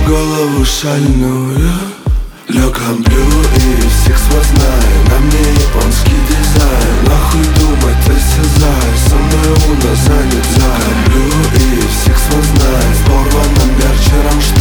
голову шальную Лёкомблю и всех свозная. На мне японский дизайн. Нахуй думать, осязай, со мной у нас занят зай. Лёкомблю и всех свозная. В порванном мерче Рамштайн.